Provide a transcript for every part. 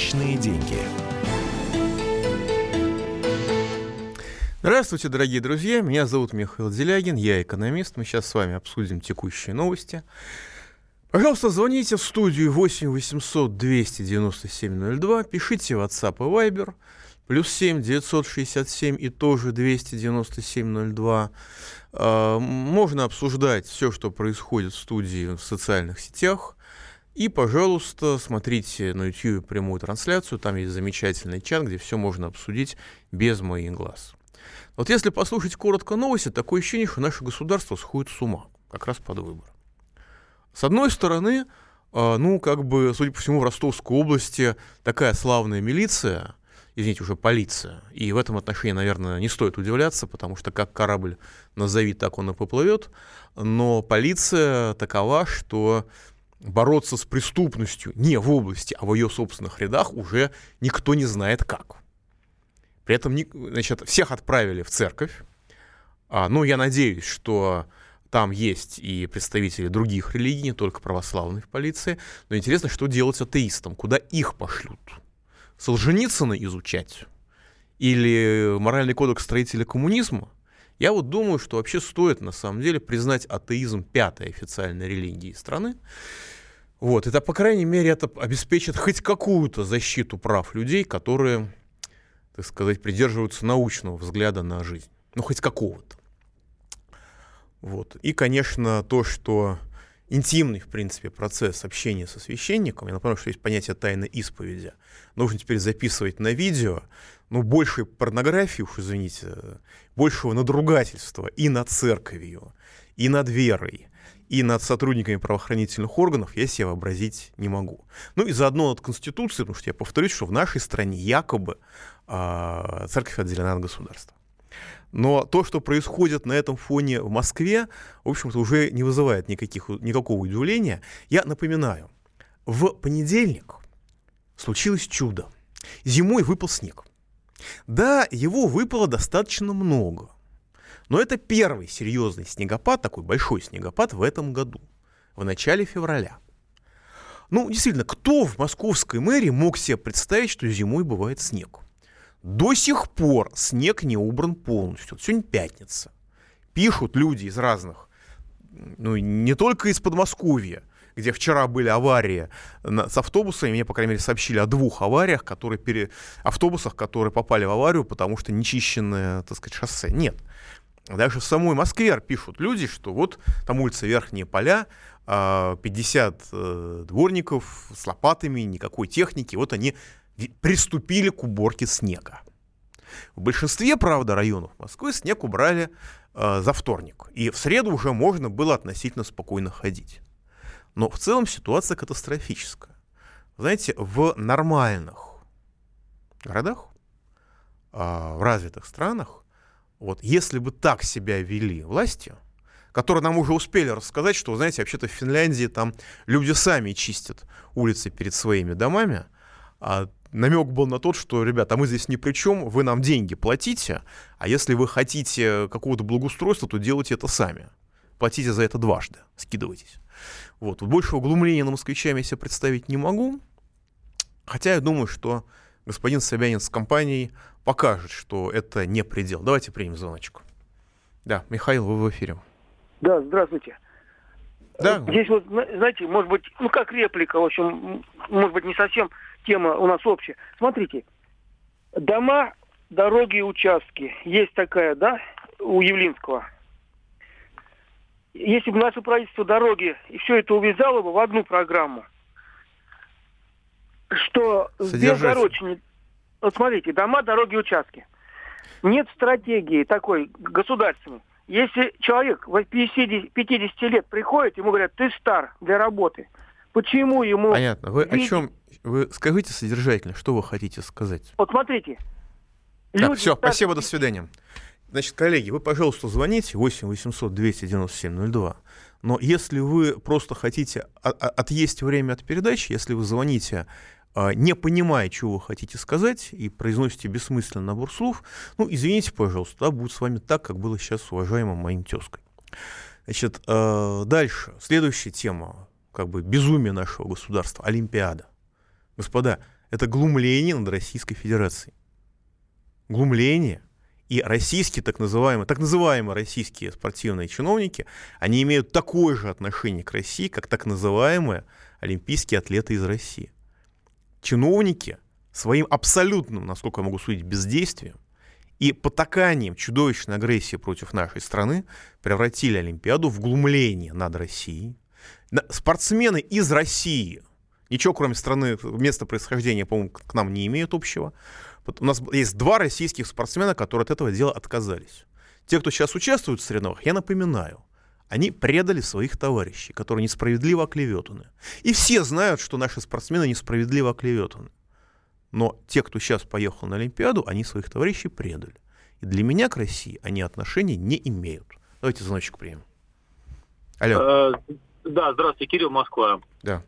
Личные деньги. Здравствуйте, дорогие друзья. Меня зовут Михаил Делягин, я экономист. Мы сейчас с вами обсудим текущие новости. Пожалуйста, звоните в студию 8 800 297 02, пишите в WhatsApp и Viber, +7 967 и тоже 297 02. Можно обсуждать все, что происходит в студии в социальных сетях. И, пожалуйста, смотрите на YouTube прямую трансляцию, там есть замечательный чат, где все можно обсудить без моих глаз. Вот если послушать коротко новости, такое ощущение, что наше государство сходит с ума, как раз под выборы. С одной стороны, судя по всему, в Ростовской области такая славная милиция, извините, уже полиция, и в этом отношении, наверное, не стоит удивляться, потому что как корабль назови, так он и поплывет, но полиция такова, что бороться с преступностью не в области, а в ее собственных рядах уже никто не знает как. При этом, всех отправили в церковь. Я надеюсь, что там есть и представители других религий, не только православной в полиции. Но интересно, что делать атеистам? Куда их пошлют? Солженицына изучать? Или моральный кодекс строителя коммунизма? Я вот думаю, что вообще стоит, на самом деле, признать атеизм пятой официальной религией страны. Это, по крайней мере, это обеспечит хоть какую-то защиту прав людей, которые, так сказать, придерживаются научного взгляда на жизнь. Хоть какого-то. И, конечно, то, что интимный, в принципе, процесс общения со священником, я напомню, что есть понятие тайной исповеди, нужно теперь записывать на видео, большей порнографии, уж извините, большего надругательства и над церковью, и над верой, и над сотрудниками правоохранительных органов я себе вообразить не могу. И заодно над Конституцией, потому что я повторюсь, что в нашей стране якобы церковь отделена от государства. Но то, что происходит на этом фоне в Москве, в общем-то, уже не вызывает никакого удивления. Я напоминаю, в понедельник случилось чудо. Зимой выпал снег. Да, его выпало достаточно много. Но это первый серьезный снегопад, такой большой снегопад в этом году, в начале февраля. Действительно, кто в московской мэрии мог себе представить, что зимой бывает снег? До сих пор снег не убран полностью. Сегодня пятница. Пишут люди из разных, не только из Подмосковья, где вчера были аварии с автобусами. Мне, по крайней мере, сообщили о 2 авариях, автобусах, которые попали в аварию, потому что нечищенное, так сказать, шоссе. Нет. Даже в самой Москве пишут люди, что там улица Верхние Поля, 50 дворников с лопатами, никакой техники. Они приступили к уборке снега. В большинстве, правда, районов Москвы снег убрали за вторник. И в среду уже можно было относительно спокойно ходить. Но в целом ситуация катастрофическая. Знаете, в нормальных городах, в развитых странах, если бы так себя вели власти, которые нам уже успели рассказать, что, знаете, вообще-то в Финляндии там люди сами чистят улицы перед своими домами, намек был на то, что, ребята, мы здесь ни при чем, вы нам деньги платите, а если вы хотите какого-то благоустройства, то делайте это сами. Платите за это дважды, скидывайтесь. Большего глумления на москвичами я себе представить не могу, хотя я думаю, что господин Собянин с компанией покажет, что это не предел. Давайте примем звоночку. Да, Михаил, вы в эфире. Да, здравствуйте. Да. Здесь знаете, может быть, как реплика, в общем, может быть, не совсем тема у нас общая. Смотрите, дома, дороги и участки. Есть такая, да, у Явлинского. Если бы наше правительство дороги и все это увязало бы в одну программу, что в Белгородчине... смотрите, дома, дороги, участки. Нет стратегии такой государственной. Если человек в 50 лет приходит, ему говорят, ты стар для работы. Почему ему... Понятно. Вы о чем... Вы скажите содержательно, что вы хотите сказать? Смотрите. Так, все, спасибо, до свидания. Значит, коллеги, вы, пожалуйста, звоните 8 800 297 02. Но если вы просто хотите отъесть время от передачи, если вы звоните, не понимая, чего вы хотите сказать, и произносите бессмысленный набор слов, извините, пожалуйста, да, будет с вами так, как было сейчас с уважаемым моим тезкой. Значит, дальше. Следующая тема, безумие нашего государства. Олимпиада. Господа, Это глумление над Российской Федерацией. Глумление. И российские, так называемые российские спортивные чиновники, они имеют такое же отношение к России, как так называемые олимпийские атлеты из России. Чиновники своим абсолютным, насколько я могу судить, бездействием и потаканием чудовищной агрессии против нашей страны превратили Олимпиаду в глумление над Россией. Спортсмены из России, ничего кроме страны, места происхождения, по-моему, к нам не имеют общего. У нас есть 2 российских спортсмена, которые от этого дела отказались. Те, кто сейчас участвует в соревнованиях, я напоминаю, они предали своих товарищей, которые несправедливо оклеветаны. И все знают, что наши спортсмены несправедливо оклеветаны. Но те, кто сейчас поехал на Олимпиаду, они своих товарищей предали. И для меня к России они отношения не имеют. Давайте звоночек примем. Алло. Да, здравствуйте, Кирилл, Москва. Да.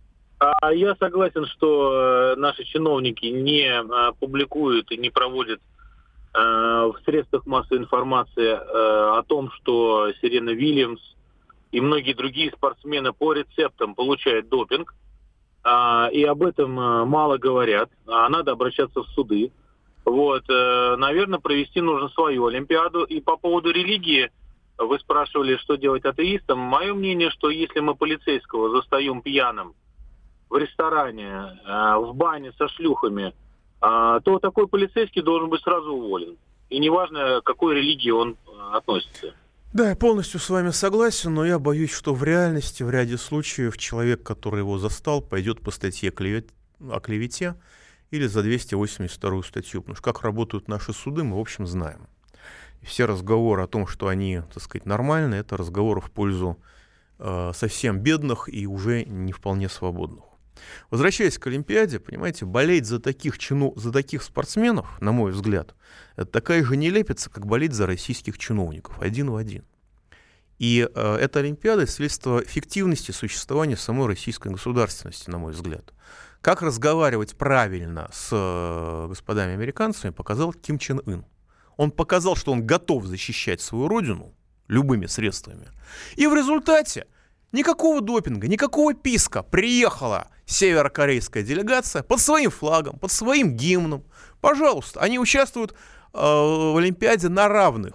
Я согласен, что наши чиновники не публикуют и не проводят в средствах массовой информации о том, что Серена Вильямс и многие другие спортсмены по рецептам получают допинг. И об этом мало говорят. Надо обращаться в суды. Наверное, провести нужно свою Олимпиаду. И по поводу религии, вы спрашивали, что делать атеистам. Мое мнение, что если мы полицейского застаем пьяным в ресторане, в бане со шлюхами, то такой полицейский должен быть сразу уволен. И неважно, к какой религии он относится. Да, я полностью с вами согласен, но я боюсь, что в реальности, в ряде случаев, человек, который его застал, пойдет по статье о клевете или за 282 статью. Потому что как работают наши суды, мы, в общем, знаем. И все разговоры о том, что они, так сказать, нормальные, это разговоры в пользу совсем бедных и уже не вполне свободных. Возвращаясь к Олимпиаде, понимаете, болеть за таких спортсменов, на мой взгляд, это такая же нелепица, как болеть за российских чиновников, один в один. И эта Олимпиада — свидетельство фиктивности существования самой российской государственности, на мой взгляд. Как разговаривать правильно с господами американцами, показал Ким Чен Ын. Он показал, что он готов защищать свою родину любыми средствами. И в результате никакого допинга, никакого писка. Приехала северокорейская делегация под своим флагом, под своим гимном. Пожалуйста, они участвуют в Олимпиаде на равных.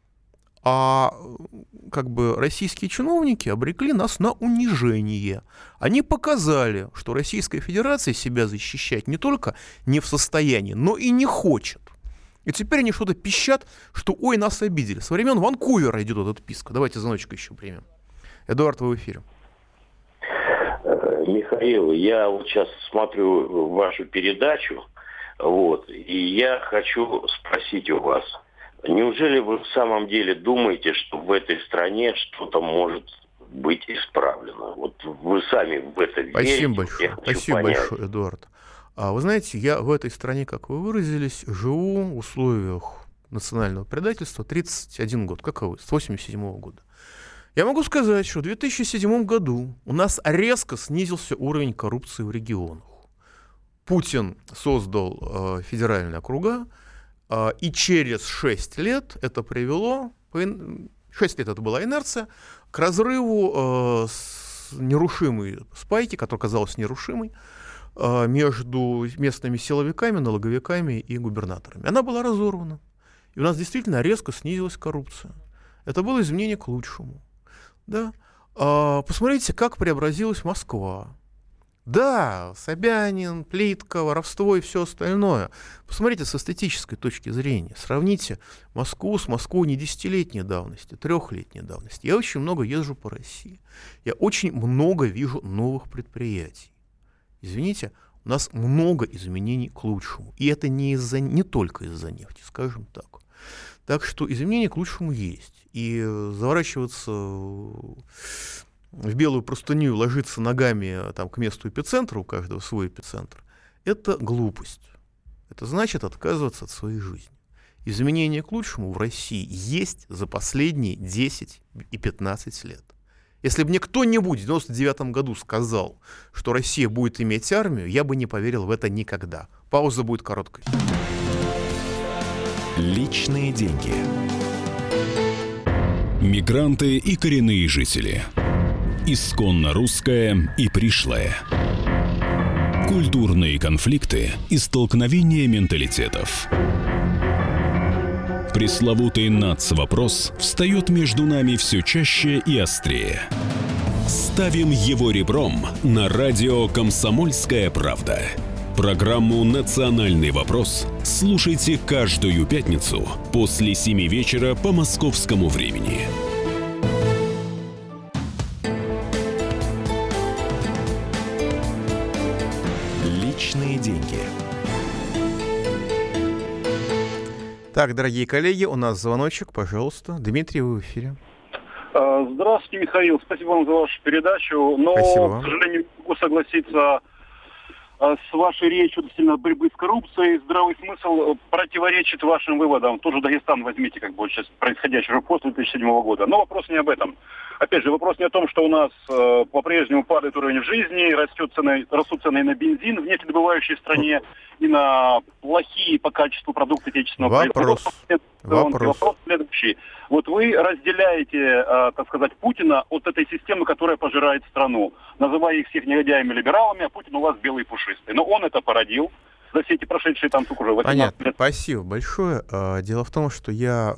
А российские чиновники обрекли нас на унижение. Они показали, что Российская Федерация себя защищать не только не в состоянии, но и не хочет. И теперь они что-то пищат, что ой, нас обидели. Со времен Ванкувера идет этот писк. Давайте звоночек еще примем. Эдуард, вы в эфире. Михаил, я сейчас смотрю вашу передачу, и я хочу спросить у вас, неужели вы в самом деле думаете, что в этой стране что-то может быть исправлено? Вы сами в это верите? Спасибо большое, Эдуард. Вы знаете, я в этой стране, как вы выразились, живу в условиях национального предательства 31 год, как и вы, с 1987 года. Я могу сказать, что в 2007 году у нас резко снизился уровень коррупции в регионах. Путин создал федеральные округа, и через 6 лет это привело, 6 лет это была инерция, к разрыву нерушимой спайки, которая казалась нерушимой, между местными силовиками, налоговиками и губернаторами. Она была разорвана. И у нас действительно резко снизилась коррупция. Это было изменение к лучшему. Да? Посмотрите, как преобразилась Москва. Да, Собянин, плитка, воровство и все остальное. Посмотрите с эстетической точки зрения. Сравните Москву с Москвой не 10-летней давности, 3-летней давности. Я очень много езжу по России. Я очень много вижу новых предприятий. Извините, у нас много изменений к лучшему. И это не только из-за нефти, скажем так. Так что изменения к лучшему есть. И заворачиваться в белую простыню, ложиться ногами к месту эпицентра, у каждого свой эпицентр, это глупость. Это значит отказываться от своей жизни. Изменения к лучшему в России есть за последние 10 и 15 лет. Если бы мне кто-нибудь в 1999 году сказал, что Россия будет иметь армию, я бы не поверил в это никогда. Пауза будет короткой. Личные деньги. Мигранты и коренные жители. Исконно русское и пришлое. Культурные конфликты и столкновения менталитетов. Пресловутый НАЦ-вопрос встает между нами все чаще и острее. Ставим его ребром на радио «Комсомольская правда». Программу «Национальный вопрос» слушайте каждую пятницу после 7 вечера по московскому времени. Личные деньги. Так, дорогие коллеги, у нас звоночек, пожалуйста. Дмитрий, вы в эфире. Здравствуйте, Михаил. Спасибо вам за вашу передачу. Но, к сожалению, не могу согласиться с вашей речью относительно борьбы с коррупцией. Здравый смысл противоречит вашим выводам. Тоже Дагестан возьмите, как бы сейчас происходящего после 2007 года. Но вопрос не об этом. Опять же, вопрос не о том, что у нас по-прежнему падает уровень жизни, растут цены на бензин в нефтедобывающей стране и на плохие по качеству продукты отечественного производства. Вопрос следующий. Вот вы разделяете, так сказать, Путина от этой системы, которая пожирает страну, называя их всех негодяями-либералами, а Путин у вас белый пушистый. Но он это породил за все эти прошедшие там уже 18 Понятно. лет. Спасибо большое. Дело в том, что я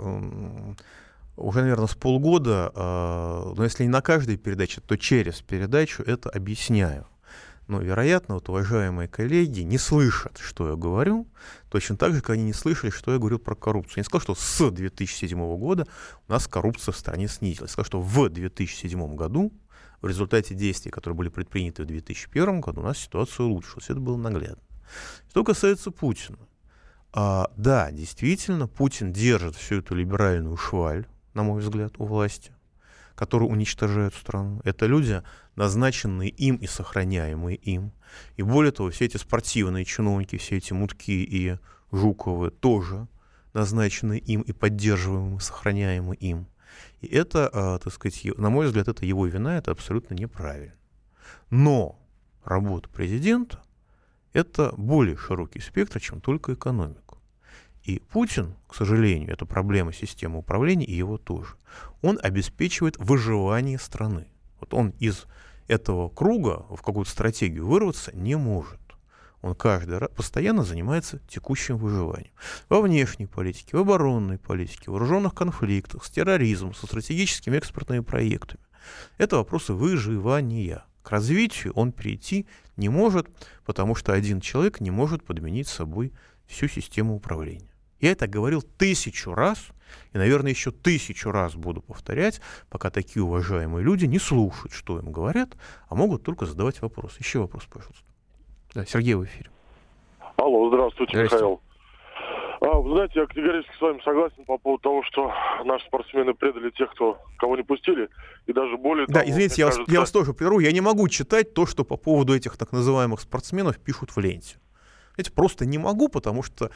уже, наверное, с полгода, но если не на каждой передаче, то через передачу это объясняю. Но, вероятно, вот уважаемые коллеги не слышат, что я говорю, точно так же, как они не слышали, что я говорил про коррупцию. Я не сказал, что с 2007 года у нас коррупция в стране снизилась. Я сказал, что в 2007 году в результате действий, которые были предприняты в 2001 году, у нас ситуация улучшилась. Это было наглядно. Что касается Путина. Да, действительно, Путин держит всю эту либеральную шваль, на мой взгляд, у власти, которые уничтожают страну. Это люди, назначенные им и сохраняемые им. И более того, все эти спортивные чиновники, все эти Мутки и Жуковы тоже назначены им и поддерживаемые, сохраняемые им. И это, так сказать, на мой взгляд, это его вина, это абсолютно неправильно. Но работа президента — это более широкий спектр, чем только экономика. И Путин, к сожалению, это проблема системы управления, и его тоже. Он обеспечивает выживание страны. Вот он из этого круга в какую-то стратегию вырваться не может. Он каждый раз постоянно занимается текущим выживанием. Во внешней политике, в оборонной политике, в вооруженных конфликтах, с терроризмом, со стратегическими экспортными проектами. Это вопросы выживания. К развитию он перейти не может, потому что один человек не может подменить собой всю систему управления. Я это говорил 1000 раз, и, наверное, еще 1000 раз буду повторять, пока такие уважаемые люди не слушают, что им говорят, а могут только задавать вопросы. Еще вопрос, пожалуйста. Да, Сергей в эфире. Алло, здравствуйте, Михаил. Вы знаете, я категорически с вами согласен по поводу того, что наши спортсмены предали тех, кого не пустили, и даже более того... Да, извините, я вас тоже прерву. Я не могу читать то, что по поводу этих так называемых спортсменов пишут в ленте. Знаете, просто не могу, потому что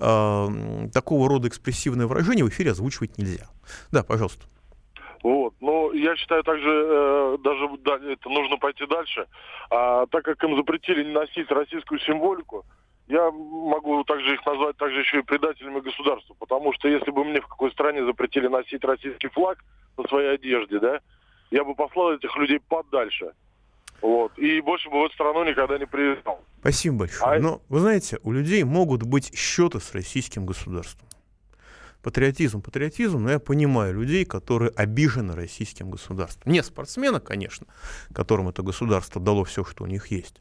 такого рода экспрессивное выражение в эфире озвучивать нельзя. Да, пожалуйста. Вот, но я считаю также, это нужно пойти дальше. Так как им запретили не носить российскую символику, я могу также их назвать также еще и предателями государства, потому что если бы мне в какой стране запретили носить российский флаг на своей одежде, да, я бы послал этих людей подальше. Вот. И больше бы в эту страну никогда не приезжал. Спасибо большое. Но, вы знаете, у людей могут быть счеты с российским государством. Патриотизм, но я понимаю людей, которые обижены российским государством. Не спортсмены, конечно, которым это государство дало все, что у них есть.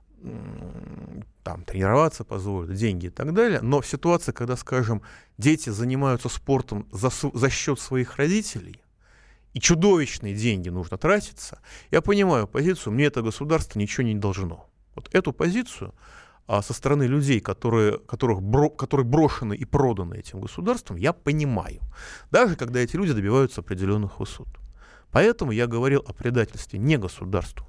Там тренироваться позволят, деньги и так далее. Но в ситуации, когда, скажем, дети занимаются спортом за счет своих родителей, и чудовищные деньги нужно тратиться, я понимаю позицию, мне это государство ничего не должно. Вот эту позицию со стороны людей, которые брошены и проданы этим государством, я понимаю. Даже когда эти люди добиваются определенных высот. Поэтому я говорил о предательстве не государству.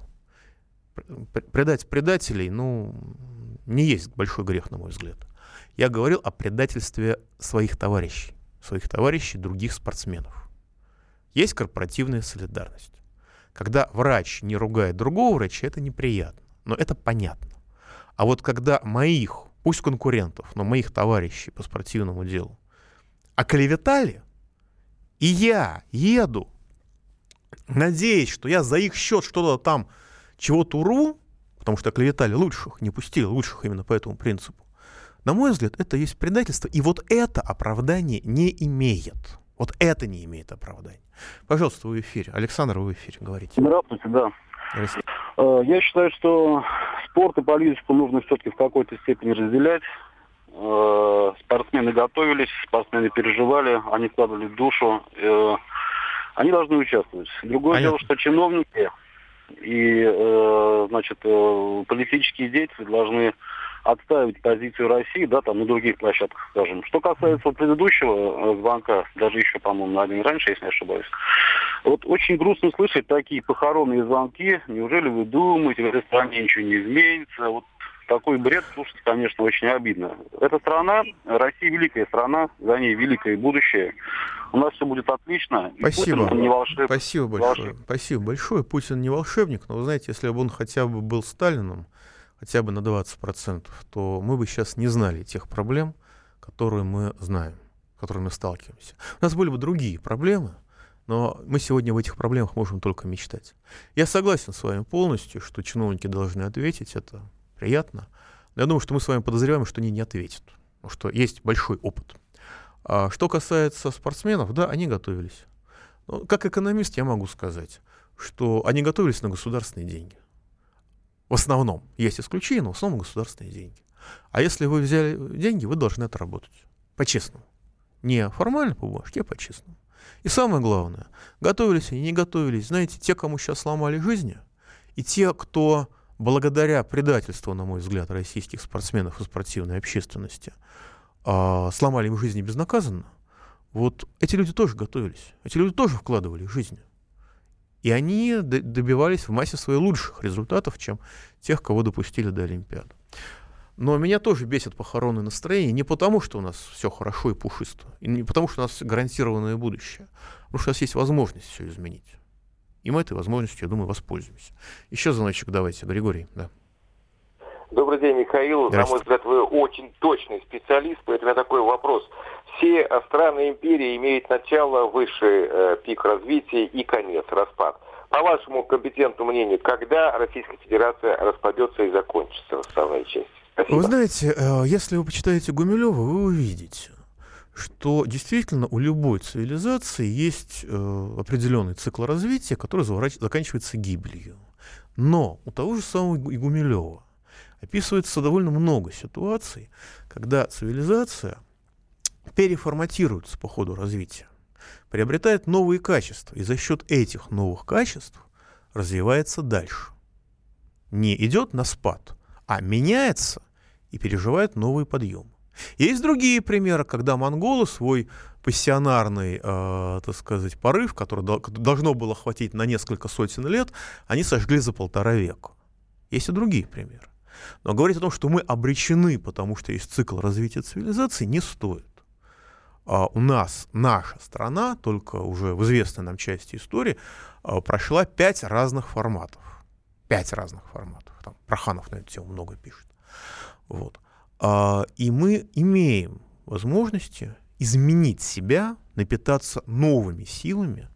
Предать предателей, не есть большой грех, на мой взгляд. Я говорил о предательстве своих товарищей других спортсменов. Есть корпоративная солидарность. Когда врач не ругает другого врача, это неприятно, но это понятно. А вот когда моих, пусть конкурентов, но моих товарищей по спортивному делу оклеветали, и я еду, надеясь, что я за их счет что-то там, чего-то урву, потому что оклеветали лучших, не пустили лучших именно по этому принципу. На мой взгляд, это есть предательство, и вот это оправдание не имеет. Вот это не имеет оправдания. Пожалуйста, вы в эфире. Александр, вы в эфире, говорите. Здравствуйте, да. Здравствуйте. Я считаю, что спорт и политику нужно все-таки в какой-то степени разделять. Спортсмены готовились, спортсмены переживали, они вкладывали душу. Они должны участвовать. Другое дело, что чиновники и, значит, политические деятели должны отставить позицию России, да, там на других площадках, скажем. Что касается предыдущего звонка, даже еще, по-моему, на один раньше, если не ошибаюсь, вот очень грустно слышать такие похоронные звонки. Неужели вы думаете, в этой стране ничего не изменится? Вот такой бред слушать, конечно, очень обидно. Эта страна, Россия великая страна, за ней великое будущее. У нас все будет отлично. Спасибо. Путин не волшебник. Спасибо большое. Спасибо большое. Путин не волшебник, но вы знаете, если бы он хотя бы был Сталином, хотя бы на 20%, то мы бы сейчас не знали тех проблем, которые мы знаем, с которыми мы сталкиваемся. У нас были бы другие проблемы, но мы сегодня в этих проблемах можем только мечтать. Я согласен с вами полностью, что чиновники должны ответить, это приятно. Но я думаю, что мы с вами подозреваем, что они не ответят, потому что есть большой опыт. А что касается спортсменов, да, они готовились. Но как экономист я могу сказать, что они готовились на государственные деньги. В основном. Есть исключения, но в основном государственные деньги. А если вы взяли деньги, вы должны отработать. По-честному. Не формально по бумажке, а по-честному. И самое главное, готовились они, не готовились. Знаете, те, кому сейчас сломали жизни, и те, кто благодаря предательству, на мой взгляд, российских спортсменов и спортивной общественности сломали им жизни безнаказанно, вот эти люди тоже готовились. Эти люди тоже вкладывали жизни. И они добивались в массе своих лучших результатов, чем тех, кого допустили до Олимпиады. Но меня тоже бесит похоронное настроение не потому, что у нас все хорошо и пушисто, и не потому, что у нас гарантированное будущее, а потому что у нас есть возможность все изменить. И мы этой возможностью, я думаю, воспользуемся. Еще звоночек давайте. Григорий, да. Добрый день, Михаил. На мой взгляд, вы очень точный специалист, поэтому у меня такой вопрос. Все страны империи имеют начало, высший пик развития и конец, распад. По вашему компетентному мнению, когда Российская Федерация распадется и закончится основная часть? Спасибо. Вы знаете, если вы почитаете Гумилева, вы увидите, что действительно у любой цивилизации есть определенный цикл развития, который заканчивается гибелью. Но у того же самого Гумилева описывается довольно много ситуаций, когда цивилизация переформатируется по ходу развития, приобретает новые качества, и за счет этих новых качеств развивается дальше. Не идет на спад, а меняется и переживает новый подъем. Есть другие примеры, когда монголы свой пассионарный, так сказать, порыв, который должно было хватить на несколько сотен лет, они сожгли за 1,5 века. Есть и другие примеры. Но говорить о том, что мы обречены, потому что есть цикл развития цивилизации, не стоит. У нас наша страна, только уже в известной нам части истории, прошла 5 разных форматов. 5 разных форматов. Там Проханов на эту тему много пишет. Вот. И мы имеем возможности изменить себя, напитаться новыми силами.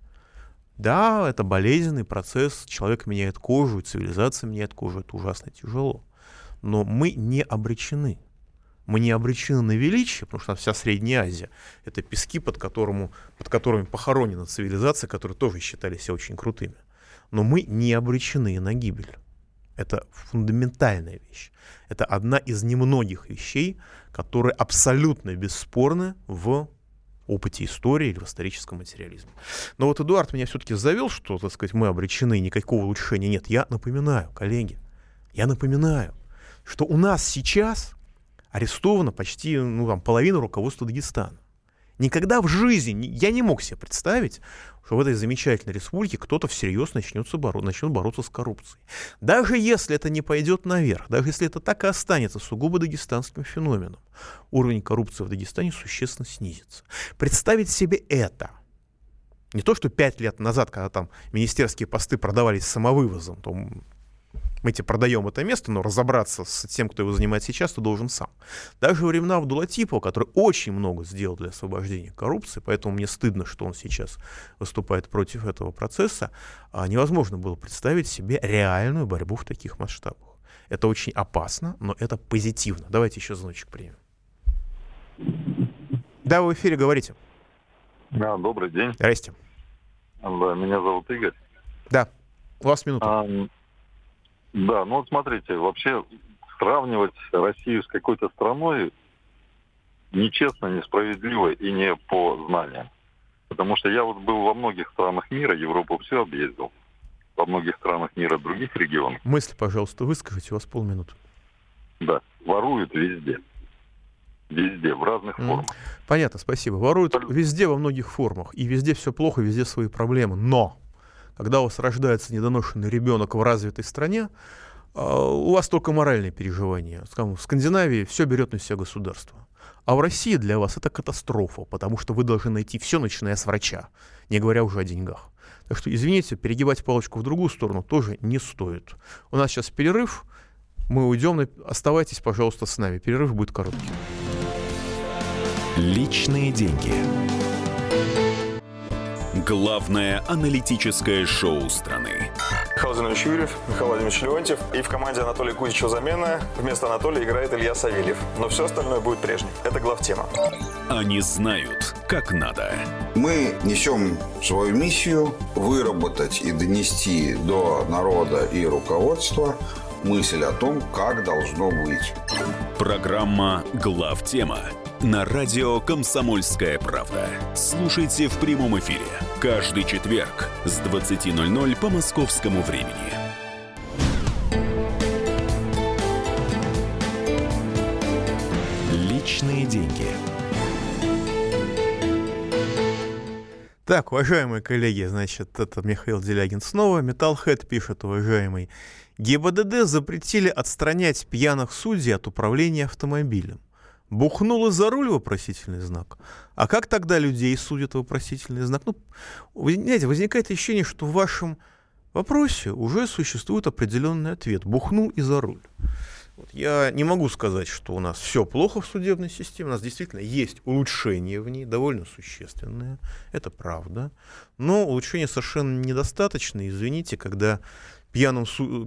Да, это болезненный процесс, человек меняет кожу, цивилизация меняет кожу, это ужасно тяжело. Но мы не обречены. Мы не обречены на величие, потому что вся Средняя Азия — это пески, под которыми похоронена цивилизация, которые тоже считали себя очень крутыми. Но мы не обречены на гибель. Это фундаментальная вещь. Это одна из немногих вещей, которые абсолютно бесспорны в опыте истории или в историческом материализме. Но вот Эдуард меня все-таки завел, что, так сказать, мы обречены, никакого улучшения нет. Я напоминаю, коллеги, что у нас сейчас арестовано почти половина руководства Дагестана. Никогда в жизни я не мог себе представить, что в этой замечательной республике кто-то всерьез начнет бороться с коррупцией. Даже если это не пойдет наверх, даже если это так и останется сугубо дагестанским феноменом, уровень коррупции в Дагестане существенно снизится. Представить себе это. Не то, что 5 лет назад, когда там министерские посты продавались самовывозом, то мы тебе продаем это место, но разобраться с тем, кто его занимает сейчас, ты должен сам. Даже во времена Абдулатипова, который очень много сделал для освобождения коррупции, поэтому мне стыдно, что он сейчас выступает против этого процесса, невозможно было представить себе реальную борьбу в таких масштабах. Это очень опасно, но это позитивно. Давайте еще звоночек примем. Да, вы в эфире, говорите. Да, добрый день. Здрасте. Да, меня зовут Игорь. Да, у вас минута. Да, ну вот смотрите, вообще сравнивать Россию с какой-то страной нечестно, несправедливо и не по знаниям. Потому что я вот был во многих странах мира, Европу все объездил, во многих странах мира, других регионов. Мысли, пожалуйста, выскажите, у вас полминуты. Да, воруют везде. Везде, в разных формах. Понятно, спасибо. Воруют везде, во многих формах. И везде все плохо, везде свои проблемы. Но, когда у вас рождается недоношенный ребенок в развитой стране, у вас только моральные переживания. Скажем, в Скандинавии все берет на себя государство. А в России для вас это катастрофа, потому что вы должны найти все, начиная с врача, не говоря уже о деньгах. Так что, извините, перегибать палочку в другую сторону тоже не стоит. У нас сейчас перерыв, мы уйдем, оставайтесь, пожалуйста, с нами. Перерыв будет короткий. Личные деньги. Главное аналитическое шоу страны. Михаил Владимирович Юрьев, Михаил Владимирович Леонтьев. И в команде Анатолия Кузичева замена. Вместо Анатолия играет Илья Савельев. Но все остальное будет прежним. Это главтема. Они знают, как надо. Мы несем свою миссию выработать и донести до народа и руководства мысль о том, как должно быть. Программа «Главтема» на радио «Комсомольская правда». Слушайте в прямом эфире каждый четверг с 20:00 по московскому времени. Личные деньги. Так, уважаемые коллеги, значит, это Михаил Делягин снова. Metalhead пишет, уважаемый. ГИБДД запретили отстранять пьяных судей от управления автомобилем. Бухнул и за руль вопросительный знак. А как тогда людей судят вопросительный знак? Ну, вы знаете, возникает ощущение, что в вашем вопросе уже существует определенный ответ. Бухнул и за руль. Вот я не могу сказать, что у нас все плохо в судебной системе. У нас действительно есть улучшения в ней, довольно существенные. Это правда. Но улучшения совершенно недостаточно. Извините, когда судьям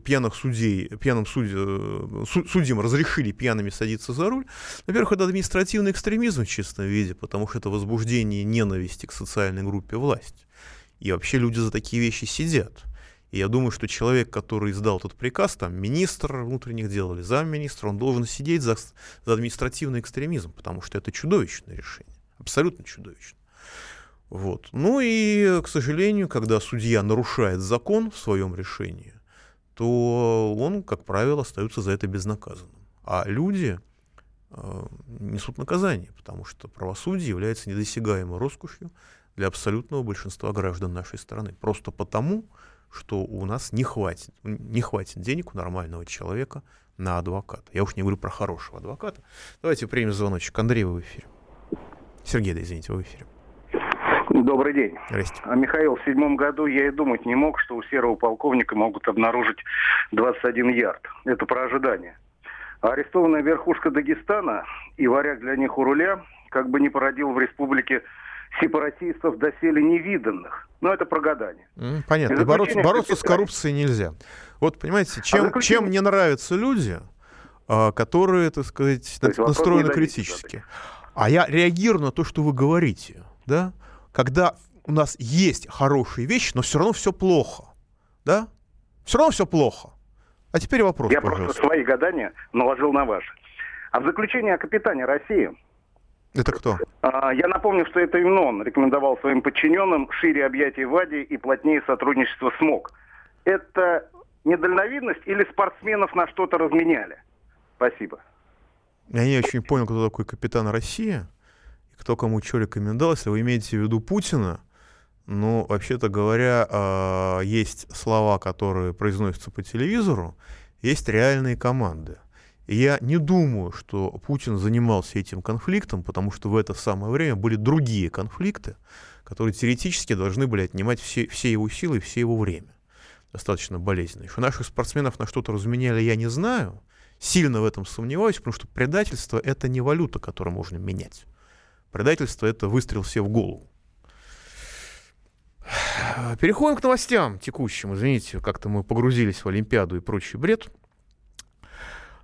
разрешили пьяными садиться за руль. Во-первых, это административный экстремизм в чистом виде, потому что это возбуждение ненависти к социальной группе власти. И вообще люди за такие вещи сидят. И я думаю, что человек, который издал этот приказ, там, министр внутренних дел или замминистра, он должен сидеть за административный экстремизм, потому что это чудовищное решение. Абсолютно чудовищное. Вот. Ну и, к сожалению, когда судья нарушает закон в своем решении, то он, как правило, остается за это безнаказанным. А люди несут наказание, потому что правосудие является недосягаемой роскошью для абсолютного большинства граждан нашей страны. Просто потому, что у нас не хватит денег у нормального человека на адвоката. Я уж не говорю про хорошего адвоката. Давайте примем звоночек. Андрей, вы в эфире. Сергей, да, извините, вы в эфире. Добрый день. Здрасте. Михаил, в 2007 году я и думать не мог, что у серого полковника могут обнаружить 21 ярд. Это про ожидание. А арестованная верхушка Дагестана и варяг для них у руля как бы не породил в республике сепаратистов доселе невиданных. Но это про гадание. Понятно. Бороться с коррупцией нельзя. Вот, понимаете, чем мне нравятся люди, которые, так сказать, настроены критически. А я реагирую на то, что вы говорите, да? Когда у нас есть хорошие вещи, но все равно все плохо, да? Все равно все плохо. А теперь вопрос, я пожалуйста. Просто свои гадания наложил на ваши. А в заключение о капитане России. Это кто? Я напомню, что это именно он рекомендовал своим подчиненным шире объятия ВАДИ и плотнее сотрудничество с МОК. Это недальновидность или спортсменов на что-то разменяли? Спасибо. Я не очень понял, кто такой капитан России. Кто кому что рекомендовал, если вы имеете в виду Путина, ну, вообще-то говоря, есть слова, которые произносятся по телевизору, есть реальные команды. И я не думаю, что Путин занимался этим конфликтом, потому что в это самое время были другие конфликты, которые теоретически должны были отнимать все его силы и все его время. Достаточно болезненные. Что наших спортсменов на что-то разменяли, я не знаю. Сильно в этом сомневаюсь, потому что предательство — это не валюта, которую можно менять. Предательство — это выстрел себе в голову. Переходим к новостям текущим. Извините, как-то мы погрузились в Олимпиаду и прочий бред.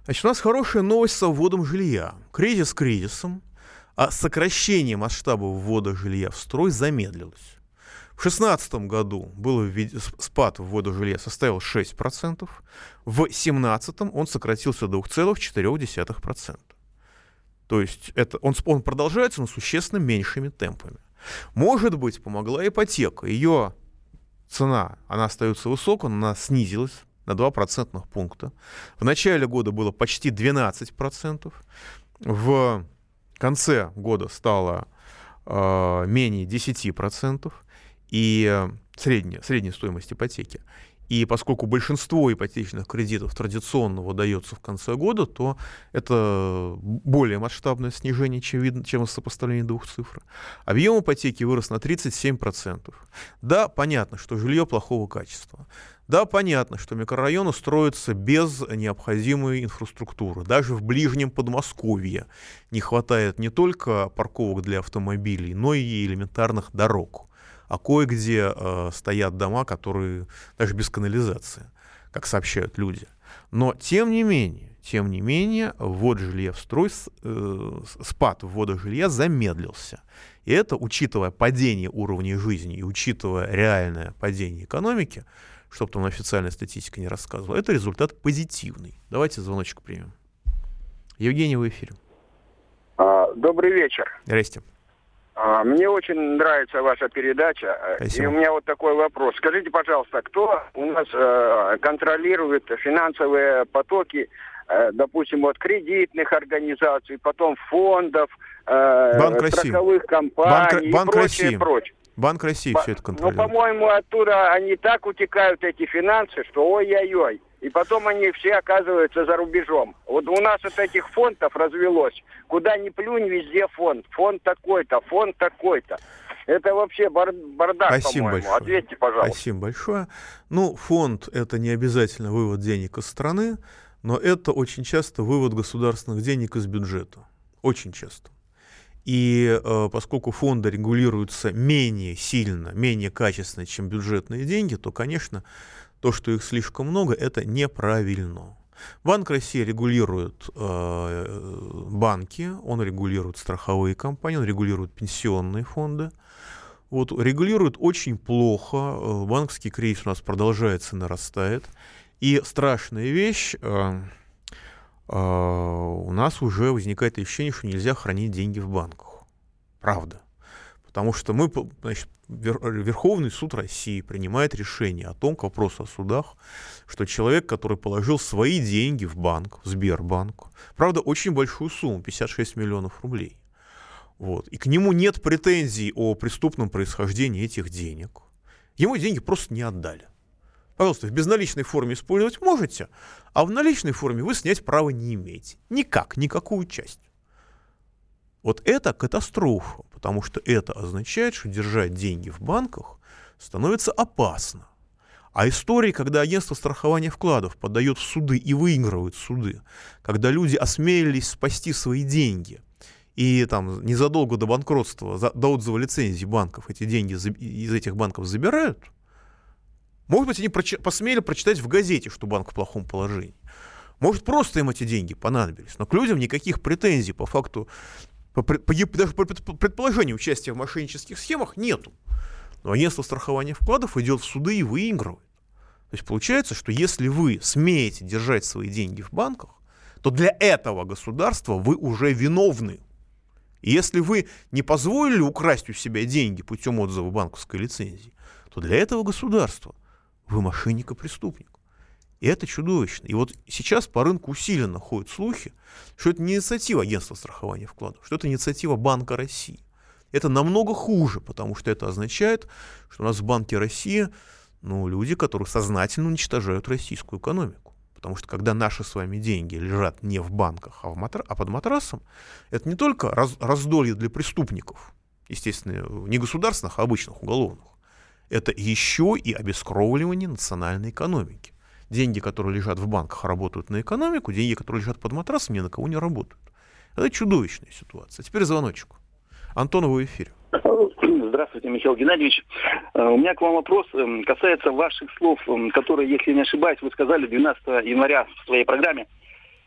Значит, у нас хорошая новость со вводом жилья. Кризис кризисом, а сокращение масштаба ввода жилья в строй замедлилось. В 2016 году спад ввода жилья составил 6%, в 2017 он сократился до 2,4%. То есть он продолжается, но существенно меньшими темпами. Может быть, помогла ипотека. Ее цена, она остается высокой, но она снизилась на 2 процентных пункта. В начале года было почти 12%. В конце года стало менее 10%. И средняя стоимость ипотеки. И поскольку большинство ипотечных кредитов традиционно выдается в конце года, то это более масштабное снижение, чем сопоставление двух цифр. Объем ипотеки вырос на 37%. Да, понятно, что жилье плохого качества. Да, понятно, что микрорайоны строятся без необходимой инфраструктуры. Даже в ближнем Подмосковье не хватает не только парковок для автомобилей, но и элементарных дорог. А кое-где стоят дома, которые даже без канализации, как сообщают люди. Но тем не менее, ввод жилья в строй, спад ввода жилья замедлился. И это, учитывая падение уровня жизни и учитывая реальное падение экономики, чтобы там официальная статистика не рассказывала, это результат позитивный. Давайте звоночек примем. Евгений, в эфире. Добрый вечер. Здрасте. Мне очень нравится ваша передача. Спасибо. И у меня вот такой вопрос. Скажите, пожалуйста, кто у нас контролирует финансовые потоки, допустим, от кредитных организаций, потом фондов, страховых компаний Банк и России. прочее? Банк России все это контролирует. Ну, по-моему, оттуда они так утекают, эти финансы, что ой-ой-ой. И потом они все оказываются за рубежом. Вот у нас от этих фондов развелось. Куда ни плюнь, везде фонд. Фонд такой-то, фонд такой-то. Это вообще бардак, Спасибо по-моему. большое. Ответьте, пожалуйста. Спасибо большое. Ну, фонд — это не обязательно вывод денег из страны, но это очень часто вывод государственных денег из бюджета. Очень часто. И поскольку фонды регулируются менее сильно, менее качественно, чем бюджетные деньги, то, конечно, то, что их слишком много, это неправильно. Банк России регулирует банки, он регулирует страховые компании, он регулирует пенсионные фонды. Вот, регулирует очень плохо, банковский кризис у нас продолжается, нарастает. И страшная вещь, у нас уже возникает ощущение, что нельзя хранить деньги в банках. Правда. Потому что Верховный суд России принимает решение о том, к вопросу о судах, что человек, который положил свои деньги в банк, в Сбербанк, правда, очень большую сумму, 56 миллионов рублей, вот, и к нему нет претензий о преступном происхождении этих денег, ему деньги просто не отдали. Пожалуйста, в безналичной форме использовать можете, а в наличной форме вы снять права не имеете. Никакую часть. Вот это катастрофа, потому что это означает, что держать деньги в банках становится опасно. А истории, когда агентство страхования вкладов подает в суды и выигрывают суды, когда люди осмелились спасти свои деньги, и там незадолго до банкротства, до отзыва лицензий банков, эти деньги из этих банков забирают, может быть, они посмели прочитать в газете, что банк в плохом положении. Может, просто им эти деньги понадобились, но к людям никаких претензий по факту, даже по предположению участия в мошеннических схемах нету. Но агентство страхования вкладов идет в суды и выигрывает. То есть получается, что если вы смеете держать свои деньги в банках, то для этого государства вы уже виновны. И если вы не позволили украсть у себя деньги путем отзыва банковской лицензии, то для этого государства вы мошенник и преступник. И это чудовищно. И вот сейчас по рынку усиленно ходят слухи, что это не инициатива агентства страхования вкладов, что это инициатива Банка России. Это намного хуже, потому что это означает, что у нас в Банке России люди, которые сознательно уничтожают российскую экономику. Потому что когда наши с вами деньги лежат не в банках, а под матрасом, это не только раздолье для преступников, естественно, не государственных, а обычных уголовных. Это еще и обескровливание национальной экономики. Деньги, которые лежат в банках, работают на экономику, деньги, которые лежат под матрасом, ни на кого не работают. Это чудовищная ситуация. Теперь звоночек. Антон, вы в эфире. Здравствуйте, Михаил Геннадьевич. У меня к вам вопрос касается ваших слов, которые, если не ошибаюсь, вы сказали 12 января в своей программе.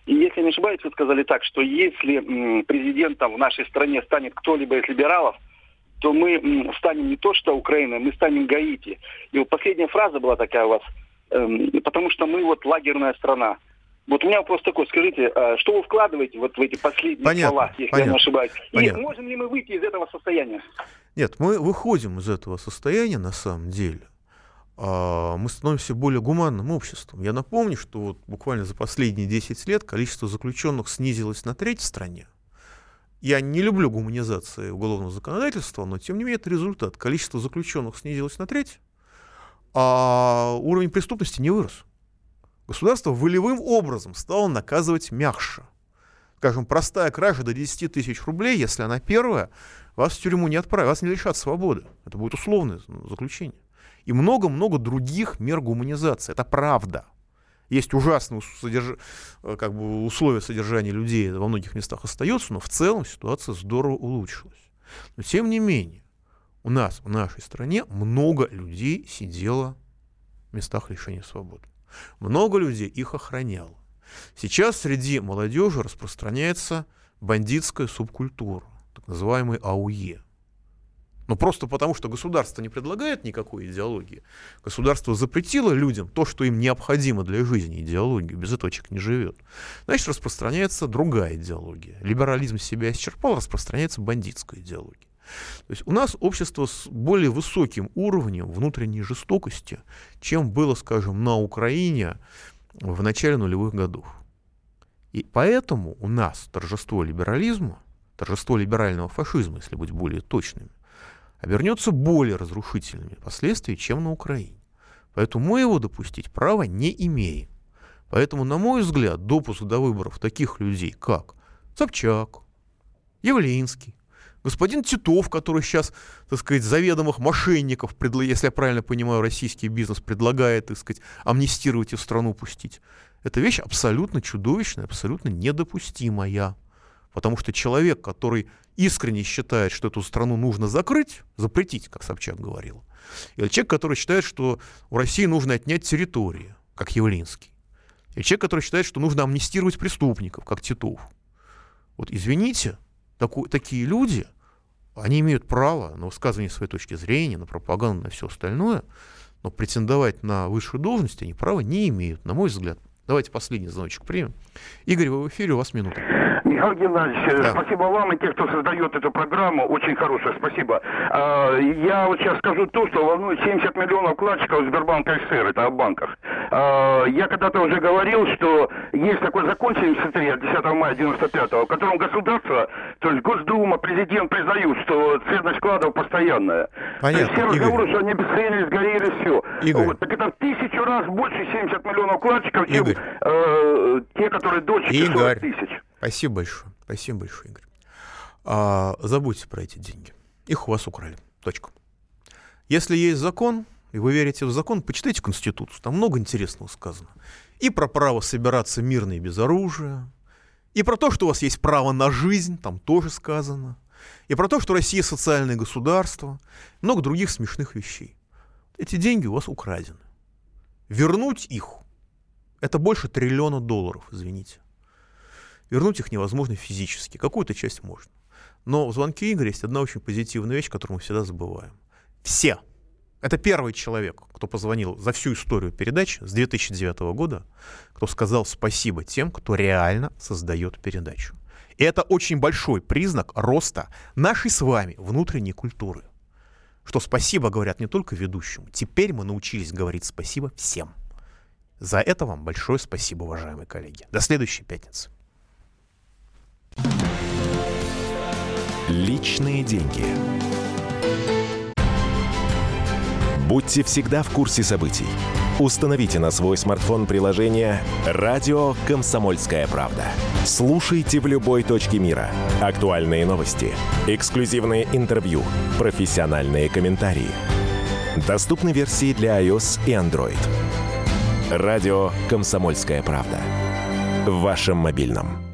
И если не ошибаюсь, вы сказали так, что если президентом в нашей стране станет кто-либо из либералов, то мы станем не то что Украина, мы станем Гаити. И вот последняя фраза была такая у вас, потому что мы вот лагерная страна. Вот у меня вопрос такой, скажите, что вы вкладываете вот в эти последние слова, если я не ошибаюсь? И можем ли мы выйти из этого состояния? Нет, мы выходим из этого состояния на самом деле. Мы становимся более гуманным обществом. Я напомню, что вот буквально за последние 10 лет количество заключенных снизилось на треть в стране. Я не люблю гуманизации уголовного законодательства, но тем не менее это результат. Количество заключенных снизилось на треть, а уровень преступности не вырос. Государство волевым образом стало наказывать мягче. Скажем, простая кража до 10 тысяч рублей, если она первая, вас в тюрьму не отправят, вас не лишат свободы. Это будет условное заключение. И много-много других мер гуманизации. Это правда. Есть ужасные условия содержания людей во многих местах остается, но в целом ситуация здорово улучшилась. Но тем не менее, у нас в нашей стране много людей сидело в местах лишения свободы. Много людей их охраняло. Сейчас среди молодежи распространяется бандитская субкультура, так называемый АУЕ. Но просто потому, что государство не предлагает никакой идеологии. Государство запретило людям то, что им необходимо для жизни, идеологию. Без этого человек не живет. Значит, распространяется другая идеология. Либерализм себя исчерпал, распространяется бандитская идеология. То есть у нас общество с более высоким уровнем внутренней жестокости, чем было, скажем, на Украине в начале нулевых годов. И поэтому у нас торжество либерализма, торжество либерального фашизма, если быть более точными, обернется более разрушительными последствиями, чем на Украине. Поэтому мы его допустить права не имеем. Поэтому, на мой взгляд, допуск до выборов таких людей, как Собчак, Явлинский, господин Титов, который сейчас, так сказать, заведомых мошенников, если я правильно понимаю, российский бизнес предлагает, так сказать, амнистировать и в страну пустить. Это вещь абсолютно чудовищная, абсолютно недопустимая. Потому что человек, который искренне считает, что эту страну нужно закрыть, запретить, как Собчак говорил, или человек, который считает, что у России нужно отнять территории, как Явлинский, или человек, который считает, что нужно амнистировать преступников, как Титов. Вот извините, такие люди, они имеют право на высказывание своей точки зрения, на пропаганду, на все остальное, но претендовать на высшую должность они права не имеют, на мой взгляд. Давайте последний звоночек примем. Игорь, вы в эфире, у вас минута. Михаил Геннадьевич, спасибо вам и тех, кто создает эту программу. Очень хорошая, спасибо. Я вот сейчас скажу то, что волнует 70 миллионов вкладчиков Сбербанка СССР, это о банках. Я когда-то уже говорил, что есть такой закон 73 от 10 мая 95-го, в котором государство, то есть Госдума, президент признают, что ценность вкладов постоянная. Понятно, все разговоры, что они бесцельно сгорели, все. Игорь. Вот, так это в 1000 раз больше 70 миллионов вкладчиков, чем те, которые дочери 40 тысяч. Спасибо большое. Спасибо большое, Игорь. Забудьте про эти деньги. Их у вас украли. Точка. Если есть закон, и вы верите в закон, почитайте Конституцию. Там много интересного сказано. И про право собираться мирно и без оружия. И про то, что у вас есть право на жизнь. Там тоже сказано. И про то, что Россия социальное государство. Много других смешных вещей. Эти деньги у вас украдены. Вернуть их — это больше $1 триллиона, извините. Вернуть их невозможно физически. Какую-то часть можно. Но в звонке Игоря есть одна очень позитивная вещь, которую мы всегда забываем. Все. Это первый человек, кто позвонил за всю историю передачи с 2009 года, кто сказал спасибо тем, кто реально создает передачу. И это очень большой признак роста нашей с вами внутренней культуры. Что спасибо говорят не только ведущему. Теперь мы научились говорить спасибо всем. За это вам большое спасибо, уважаемые коллеги. До следующей пятницы. Личные деньги. Будьте всегда в курсе событий. Установите на свой смартфон приложение «Радио Комсомольская правда». Слушайте в любой точке мира. Актуальные новости, эксклюзивные интервью, профессиональные комментарии. Доступны версии для iOS и Android. «Радио Комсомольская правда». В вашем мобильном.